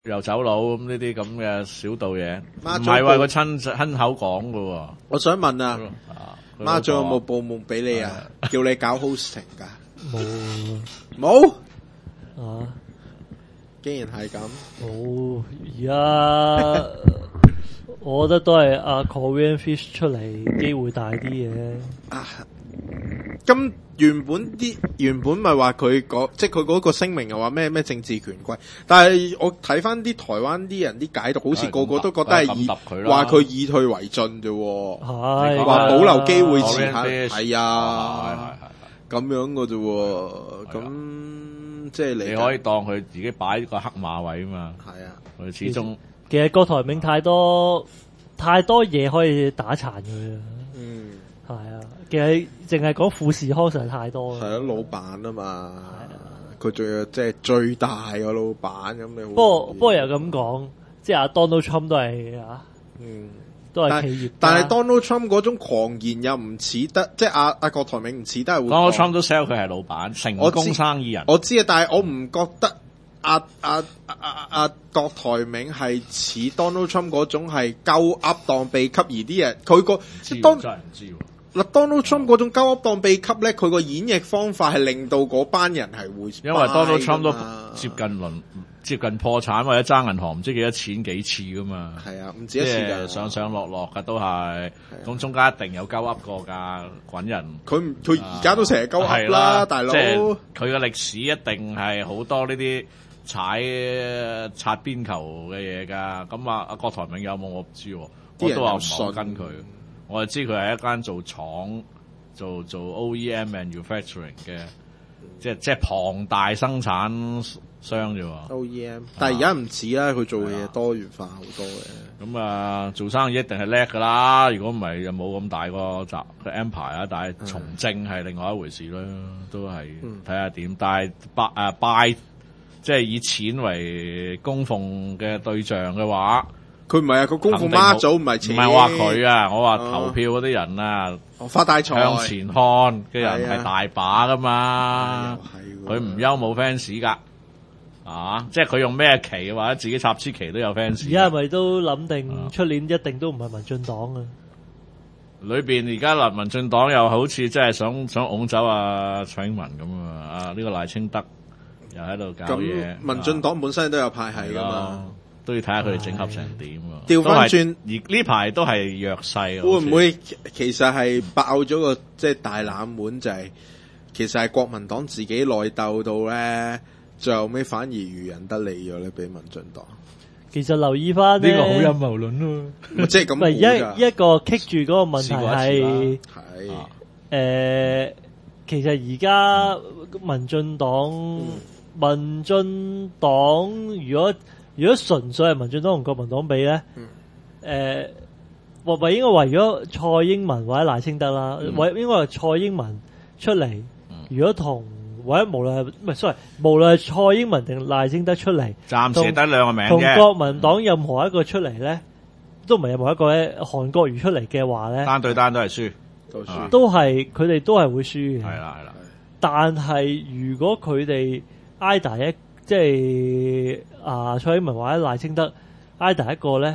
又走佬咁呢啲咁嘅小道嘢，唔係話佢親口講噶。 我想問啊，孖總有冇報夢俾你啊？叫你搞 hosting 噶？冇啊！ 竟然係咁， 冇而家，我覺得都係阿 Korean Fish 出嚟機會大啲嘅。 咁原本咪話佢即係佢嗰個聲明又話咩政治權貴，但係我睇翻啲台灣啲人啲解讀，好似個個都覺得係話佢以退為進啫， 係話保留機會遲下，係咁樣嘅啫，咁即係你可以當佢自己擺個黑馬位啊嘛， 係啊， 佢始終其實郭台銘太多嘢可以打殘佢啊，係啊。其實淨係講富士康實在太多啦， 係啊，老闆啊嘛，佢仲要即係最大個老闆咁你。 不過又咁講，即係阿 Donald Trump 都係都係企業。 但係 Donald Trump 嗰種狂言又唔似得，即係阿郭台銘唔似得係會。 Donald Trump 都 sell 佢係老闆，成功生意人。 我知啊，但係我唔覺得阿郭台銘係似 Donald Trump 嗰種係鳩噏當秘笈，而啲人佢個真係唔知。 嗱 Donald Trump 嗰種鳩噏當秘笈咧，佢個演繹方法係令到嗰班人係會， 因為 Donald Trump 都接近破產或者爭銀行唔知幾多錢幾次噶嘛。 係啊，唔止一次㗎， 上上落落㗎都係。咁中間一定有鳩噏過㗎，滾人。 佢而家都成日鳩噏啦，大佬。 佢嘅歷史一定係好多呢啲擦邊球嘅嘢㗎。咁阿郭台銘有冇我唔知喎，我都話唔好跟佢。我就知佢係一間做廠做 OEM manufacturing 嘅，即係龐大生產商啫喎。 OEM，但係而家唔似啦，佢做嘅嘢多元化好多嘅。 咁做生意一定係叻噶啦，如果唔係就冇咁大個empire 啊。但係從政係另外一回事啦，都係睇下點。但係拜即係以錢為供奉嘅對象嘅話。 佢唔係啊，佢供奉媽祖唔係錢， 唔係話佢啊，我話投票嗰啲人啊， 發大財向前看嘅人係大把噶嘛，佢唔憂冇 fans 噶，即係佢用咩旗或者自己插支旗都有 fans。 而家係咪都諗定出年一定都唔係民進黨啊？ 裏邊而家民進黨又好似真係想拱走蔡英文咁啊！呢個賴清德又喺度搞嘢。 民進黨本身都有派系噶嘛。 都要睇下佢哋整合成點啊！ 調翻轉， 而呢排都係弱勢。 會唔會其實係爆咗個即係大冷門，就係其實係國民黨自己內鬥到咧，最後尾反而漁人得利咗咧，俾民進黨。 其實留意翻呢個好陰謀論咯， 即係咁。 一個棘住嗰個問題係其實而家民進黨如果純粹係民進黨同國民黨比咧，或應該為咗蔡英文或者賴清德啦，應該係蔡英文出嚟，如果同或者無論係蔡英文定賴清德出嚟， 暫時得兩個名啫。 同國民黨任何一個出嚟咧，都唔係任何一個咧，韓國瑜出嚟嘅話咧， 單對單都係輸， 都係佢哋都係會輸嘅。 係啦。 但係如果佢哋either即係蔡英文或者賴清德either一個咧，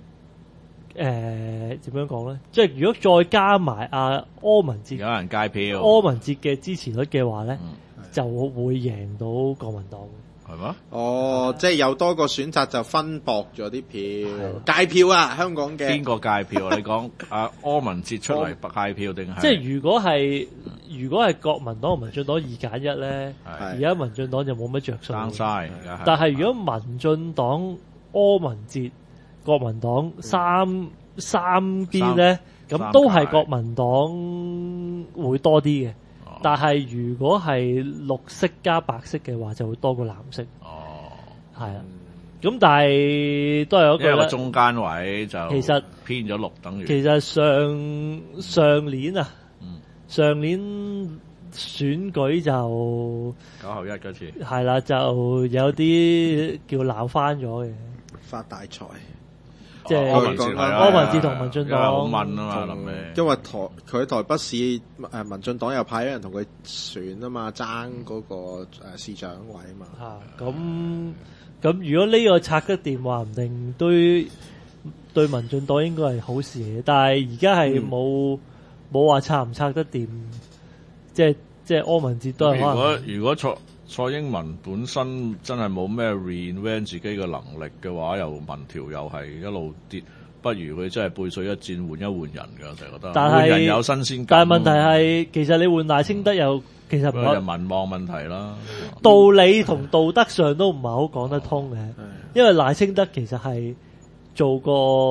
點樣講咧？即係如果再加埋柯文哲， 有人界票， 柯文哲嘅支持率嘅話咧，就會贏到國民黨。 係咩？ 即係有多個選擇就分薄咗啲票，界票啊！香港嘅邊個界票？你講柯文哲出嚟界票定係？ 即係如果係國民黨同民進黨2揀1咧，而家民進黨就冇乜着數。 爭晒， 但係如果民進黨、柯文哲、國民黨三邊咧，咁都係國民黨會多啲嘅。但係如果係綠色加白色嘅話，就會多過藍色。係啊。咁但係都係一個中間位就其實偏咗綠，等於其實上年啊，上年選舉就 9合1嗰次係啦，就有啲叫鬧翻咗嘅， 發大財。 即係柯文哲係啊柯文哲同民進黨好問啊嘛，諗起因為佢台北市民進黨又派咗人同佢選啊嘛，爭嗰個市長位啊嘛。 咁如果呢個拆得掂，話唔定對民進黨應該係好事嘅。但係而家係冇話拆唔拆得掂，即係柯文哲都係可能。 如果蔡英文本身真係冇咩 reinvent 自己嘅能力嘅話，又民調又係一路跌，不如佢真係背水一戰換一換人㗎，我就覺得。 但係換人有新鮮感。 但係問題係，其實你換賴清德又其實唔係就民望問題啦。 道理同道德上都唔係好講得通嘅，因為賴清德其實係做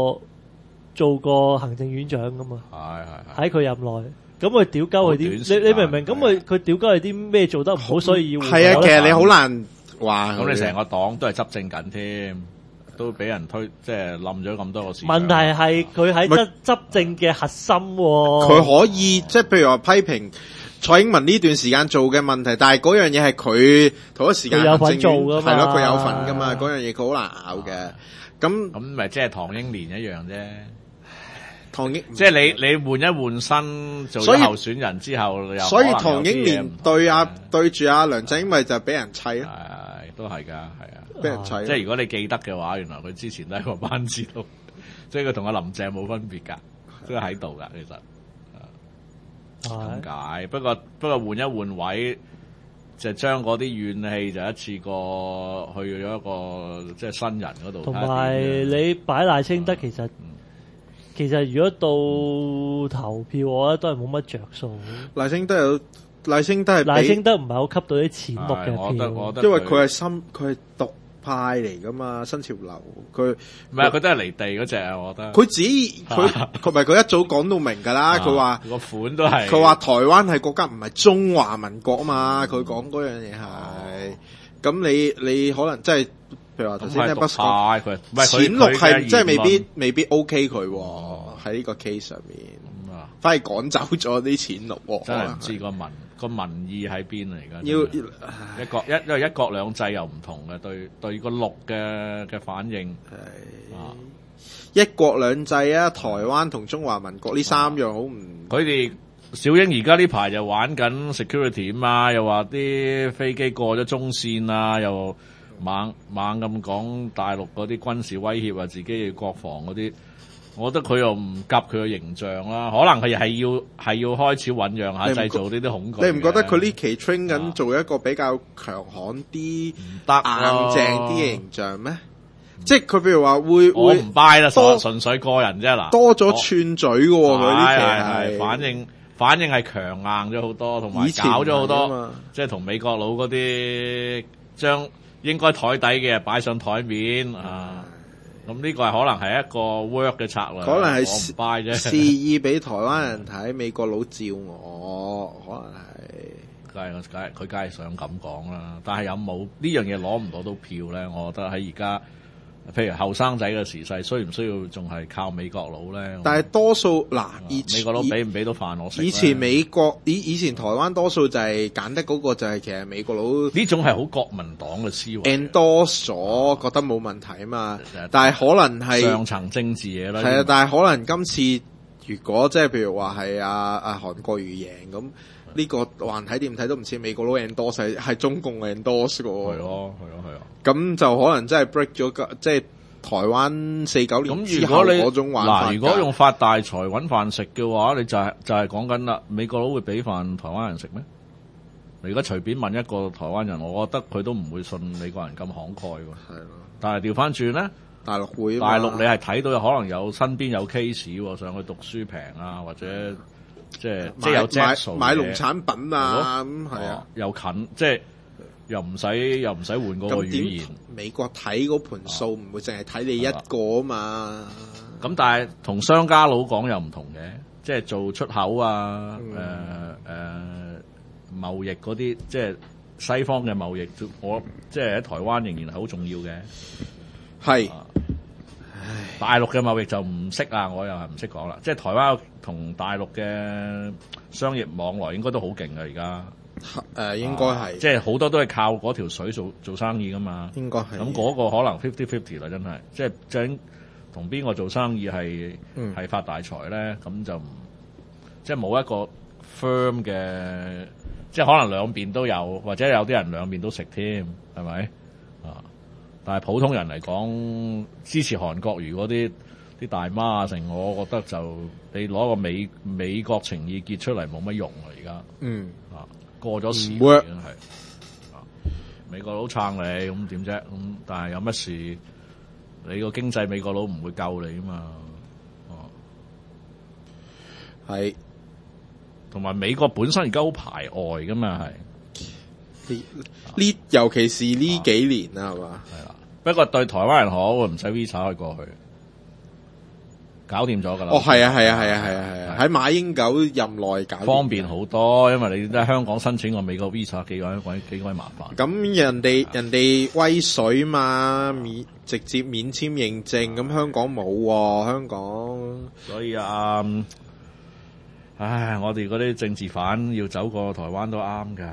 過行政院長㗎嘛，喺佢任內。咁佢屌鳩佢啲，你明唔明？咁佢屌鳩佢啲咩做得唔好，所以要係啊，其實你好難話。 咁你成個黨都係執政緊添，都俾人推，即係冧咗咁多個市長。 問題係佢喺執政嘅核心喎。 佢可以即係譬如話批評蔡英文呢段時間做嘅問題，但係嗰樣嘢係佢同一時間有份做㗎嘛， 係咯，佢有份㗎嘛，嗰樣嘢佢好難拗嘅。咁咪即係唐英年一樣啫。即係你換一換身做咗候選人之後， 所以唐英年對住阿梁振英咪就俾人砌咯， 都係㗎，係啊， 俾人砌。 即係如果你記得嘅話，原來佢之前都喺個班子度，即係佢同阿林鄭冇分別㗎，都喺度㗎，其實咁解。不過換一換位，就將嗰啲怨氣就一次過去咗一個即係新人嗰度。 同埋你擺賴清德其實如果到投票，我覺得都係冇乜着數。賴清德唔係好吸到啲淺綠嘅票， 因為佢係獨派嚟噶嘛，新潮流佢唔係佢都係離地嗰隻啊，我覺得。 佢一早講到明㗎啦，佢話個款都係。 佢話台灣係國家唔係中華民國啊嘛，佢講嗰樣嘢係。咁你可能即係。譬如話頭先聽 Bus 講，淺綠係即係未必 OK 佢喺呢個 case 上面，反而趕走咗啲淺綠， 真係唔知個民意喺邊嚟㗎。因為一國兩制又唔同嘅，對個綠嘅反應一國兩制啊，台灣同中華民國呢三樣好唔？ 佢哋小英而家呢排就玩緊 security 啊嘛，又話啲飛機過咗中線啊，又。猛咁講大陸嗰啲軍事威脅啊，自己嘅國防嗰啲，我覺得佢又唔夾佢嘅形象啦。可能佢係要開始醞釀下製造呢啲恐懼。 你唔覺得佢呢期 train 緊做一個比較強悍啲、硬淨啲嘅形象咩？即係佢譬如話會我唔 buy 啦，純粹個人啫嗱。 多咗串嘴嘅喎，佢呢期係反應係強硬咗好多，同埋搞咗好多，即係同美國佬嗰啲將。應該台底嘅擺上台面啊，咁呢個係可能係一個 work 嘅策略， 可能係我唔 buy 啫， 示意俾台灣人睇，美國佬照我，可能係， 佢梗係想咁講啦，但係有冇呢樣嘢攞唔攞到票咧？我覺得喺而家。譬如後生仔嘅時勢，需唔需要仲係靠美國佬咧？ 但係多數美國佬俾唔俾到飯我食？ 以前台灣多數就係揀得嗰個就係其實美國佬呢種係好國民黨嘅思維 endorse 咗，覺得冇問題啊嘛。但係可能係上層政治嘢啦。 係啊，但係可能今次如果即係譬如話係阿韓國瑜贏咁，呢個橫睇點睇都唔似美國佬 endorse， 係中共 endorse 嘅。係咯。 咁就可能真係 break 咗，即係台灣49年之後嗰種玩法。 如果用發大財揾飯食嘅話，你就係講緊啦，美國佬會俾飯台灣人食咩？你而家隨便問一個台灣人，我覺得佢都唔會信美國人咁慷慨喎。係咯。但係調翻轉咧， 大陸會。 大陸你係睇到可能有身邊有 case 上去讀書平啊，或者即係有質素買農產品啊，咁係啊， 又近即係。又唔使換嗰個語言。 美國睇嗰盤數唔會淨係睇你一個啊嘛。 咁但係同商家佬講又唔同嘅，即係做出口啊，貿易嗰啲，即係西方嘅貿易，我即係喺台灣仍然係好重要嘅。係。大陸嘅貿易就唔識啊，我又係唔識講啦。即係台灣同大陸嘅商業往來應該都好勁嘅而家。 應該係， 即係好多都係靠嗰條水做生意噶嘛。應該係。咁嗰個可能 50-50 啦，真係，即係同邊個做生意係發大財咧，咁就即係冇一個 firm 嘅，即係可能兩邊都有，或者有啲人兩邊都食添，係咪啊？但係普通人嚟講，支持韓國如果啲大媽啊成，我覺得就你攞個美國情意結出嚟冇乜用啊！而家過咗時已經係美國佬撐你咁點啫？咁但係有乜事？你個經濟美國佬唔會救你啊嘛， 係， 同埋美國本身而家好排外噶嘛，係呢尤其是呢幾年啦，係嘛？ 係啦，不過對台灣人好，唔使 visa 可以過去，搞掂咗噶啦。 哦，係啊，喺馬英九任內搞方便好多，因為你喺香港申請個美國 visa 幾鬼麻煩。 咁人哋威水嘛，直接免簽認證，咁香港冇喎，香港。 所以唉，我哋嗰啲政治犯要走過台灣都啱㗎。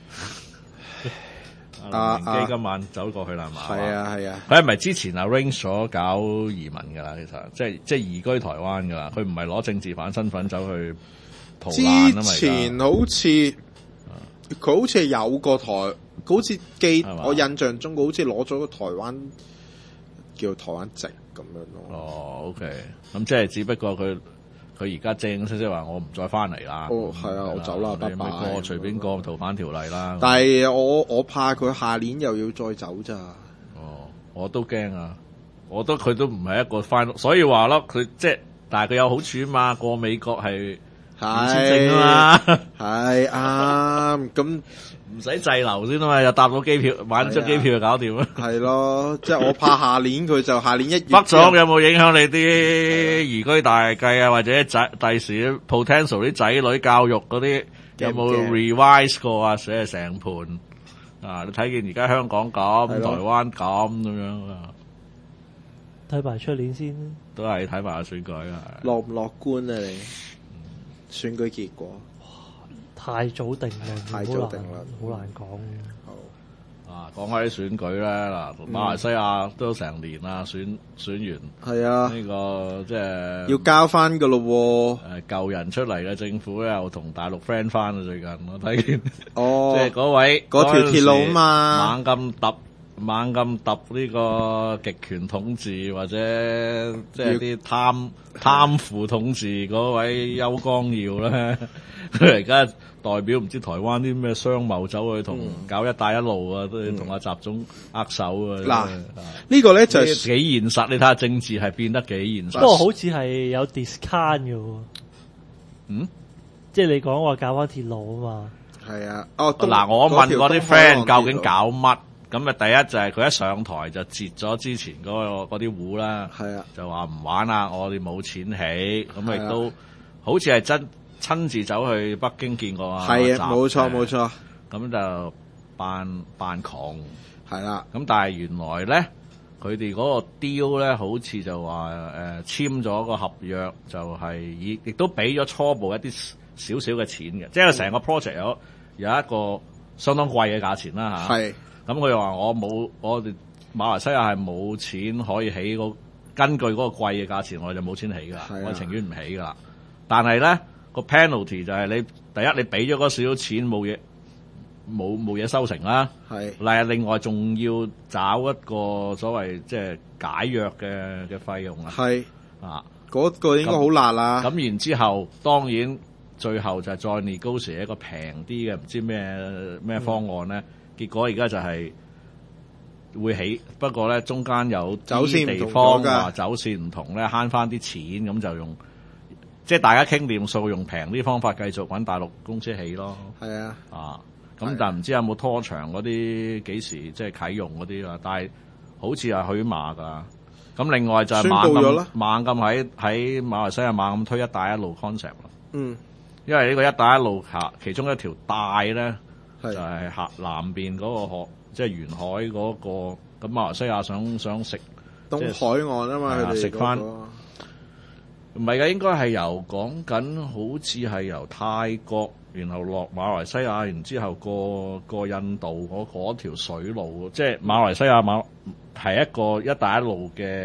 阿明基今晚走過去啦嘛？ 係啊。 佢係咪之前arrange咗搞移民㗎啦？其實即係移居台灣㗎啦。佢唔係攞政治犯身份走去逃難啊嘛。 之前好似佢好似係有個好似我印象中佢好似攞咗個台灣叫台灣籍咁樣咯。 哦 ，OK， 咁即係只不過佢而家正式話我唔再翻嚟啦。 哦，係啊，我走啦，拜拜。 過隨便過逃犯條例啦。 但係我怕佢下年又要再走咋。 哦，我都驚啊！我覺得佢都唔係一個 final， 所以話咯，佢即係，但係佢有好處啊嘛，過美國係免簽證啊嘛， 係啱咁。 唔使滯留先啊嘛，又搭到機票，買張機票就搞掂啦。 係咯，即係我怕下年佢就下年1月。 北咗有冇影響你啲移居大計啊？或者第時 potential 啲仔女教育嗰啲有冇 revise 過啊？寫成盤啊！你睇見而家香港咁，台灣咁樣啊？ 睇埋出年先， 都係睇埋選舉啊！ 樂唔樂觀啊？你選舉結果？ 太早定論， 太早定論， 好難講。 好啊，講開啲選舉咧，嗱，馬來西亞都成年啦，選完係啊， 呢個即係要交翻噶咯。 舊人出嚟嘅政府咧，又同大陸 friend 翻啊！最近我睇見， 哦， 即係嗰位嗰條鐵路啊嘛， 猛咁揼呢個極權統治或者即係啲貪腐統治嗰位邱光耀咧，佢而家代表唔知台灣啲咩商貿走去同搞一帶一路啊，都要同阿習總握手啊！ 嗱，呢個咧就係幾現實，你睇下政治係變得幾現實。 不過好似係有 discount 嘅喎，即係你講話搞翻鐵路啊嘛。 係啊，哦， 嗱，我問過啲 friend 究竟搞乜？咁啊，第一就係佢一上台就截咗之前嗰啲戶啦， 係啊， 就話唔玩啦，我哋冇錢起，咁亦都好似係親自走去北京見過啊， 係啊，冇錯， 咁就扮窮， 係啦， 咁但係原來咧，佢哋嗰個 deal 咧，好似就話簽咗個合約，就係亦都俾咗初步一啲少少嘅錢嘅，即係成個 project 有一個相當貴嘅價錢啦嚇，係。咁佢又話我哋馬來西亞係冇錢可以起根據嗰個貴嘅價錢，我哋就冇錢起噶，我哋情願唔起噶啦。但係咧個 penalty 就係第一你俾咗嗰少少錢冇嘢收成啦，係。另外仲要找一個所謂即係解約嘅費用啊，係啊， 嗰個應該好辣啦。 咁然之後當然最後就係再 negotiate 一個平啲嘅唔知咩方案咧。結果而家就係會起，不過咧中間有啲地方話走線唔同咧，慳翻啲錢，咁就用即係大家傾掂數，用平啲方法繼續揾大陸公司起咯。係啊，咁但係唔知有冇拖長嗰啲幾時即係啟用嗰啲啦？但係好似係許馬㗎。咁另外就係猛咁喺馬來西亞猛咁推一帶一路 concept 咯。因為呢個一帶一路其中一條帶咧。就係南邊嗰個河，即係沿海嗰個。咁馬來西亞想食東海岸啊嘛，佢哋食翻唔係嘅，應該係由講緊，好似係由泰國，然後落馬來西亞，然之後過印度嗰條水路，即係馬來西亞係一個一帶一路嘅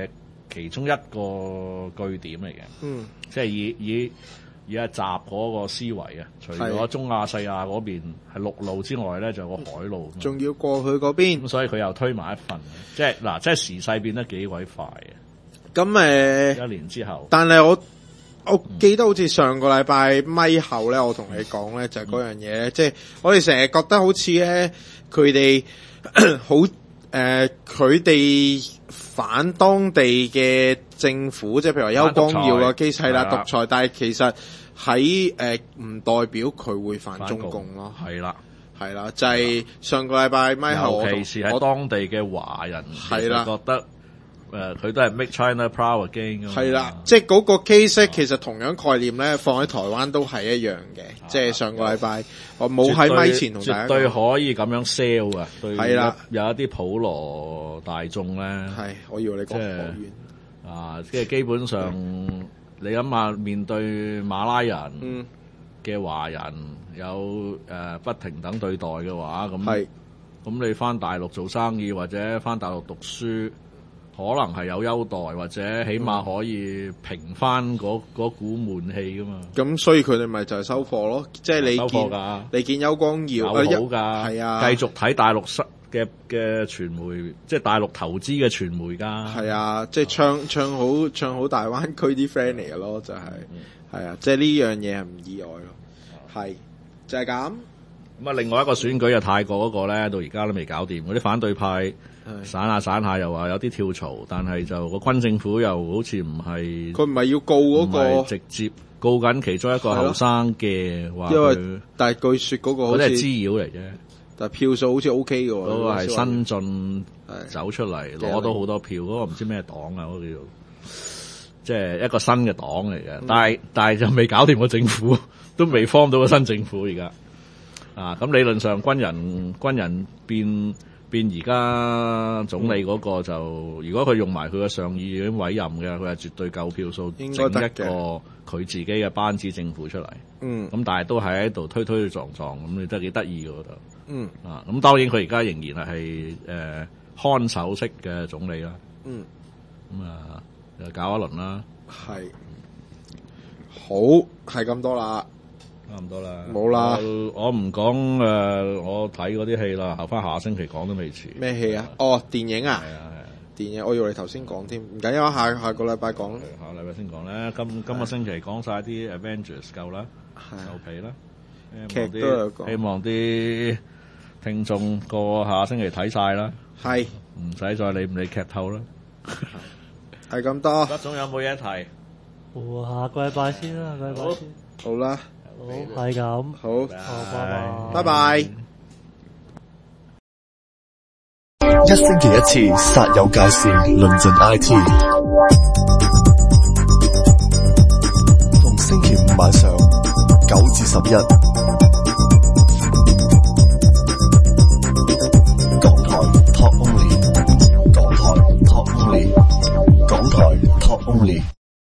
其中一個據點嚟嘅。 嗯， 即係以阿習嗰個思維啊，除咗中亞細亞嗰邊係陸路之外咧，仲有個海路， 仲要過去嗰邊， 咁所以佢又推埋一份，即係嗱，即係時勢變得幾鬼快嘅。 咁一年之後， 但係我記得好似上個禮拜咪後咧，我同你講咧就係嗰樣嘢，即係我哋成日覺得好似咧佢哋好佢哋反當地嘅政府，即係譬如話邱光耀個機制啦，獨裁，但係其實喺唔代表佢會反中共咯，係啦，就係上個禮拜咪後， 尤其是喺當地嘅華人係啦，覺得佢都係 make China proud again 㗎嘛， 係啦，即係嗰個 case 其實同樣概念咧，放喺台灣都係一樣嘅，即係上個禮拜我冇喺咪前同大家講， 絕對可以咁樣 sell 啊，係啦，有一啲普羅大眾咧， 係我以為你講學院即係基本上你諗下面對馬拉人嘅華人有不平等對待嘅話，咁你翻大陸做生意或者翻大陸讀書，可能係有優待，或者起碼可以平翻嗰股悶氣噶嘛。咁所以佢哋咪就係收貨咯，即係你見邱光耀好㗎， 係啊， 繼續睇大陸嘅傳媒，即係大陸投資嘅傳媒㗎。 係啊，即係唱好大灣區啲 friend 嚟嘅咯，就係係啊，即係呢樣嘢係唔意外咯，係就係咁。 咁啊，另外一個選舉就泰國嗰個咧，到而家都未搞掂，嗰啲反對派散下又話有啲跳槽，但係就個軍政府又好似唔係， 佢唔係要告嗰個， 直接告緊其中一個後生嘅話， 因為但係據說嗰個好似係滋擾嚟啫， 但係票數好似 OK 嘅喎， 嗰個係新進走出嚟攞到好多票，嗰個唔知咩黨啊，嗰個叫做即係一個新嘅黨嚟嘅，但係就未搞掂個政府，都未 form 到個新政府而家。咁理論上軍人變而家總理嗰個就，如果佢用埋佢嘅上議院委任嘅，佢係絕對夠票數整一個佢自己嘅班子政府出嚟。咁但係都係喺度推撞，咁你都幾得意嘅嗰度。咁當然佢而家仍然係看守式嘅總理啦。又搞一輪啦。 係好，係咁多啦。 差唔多啦， 冇啦。 我唔講我睇嗰啲戲啦，留翻下星期講都未遲。 咩戲啊？哦，電影啊？係啊，電影。我以為你頭先講添，唔緊要，下個禮拜講。 下個禮拜先講咧。今個星期講晒啲 Avengers 夠啦，夠皮啦。 劇都有講。 希望啲聽眾個下星期睇晒啦。 係。 唔使再理唔理劇透啦。 係咁多。 德總有冇嘢提？ 下個禮拜先啦，下個禮拜先。 好啦。 好，係咁。 好， 拜拜。 拜拜。 一星期一次，煞有介事，論盡 IT。逢星期五晚上9至11。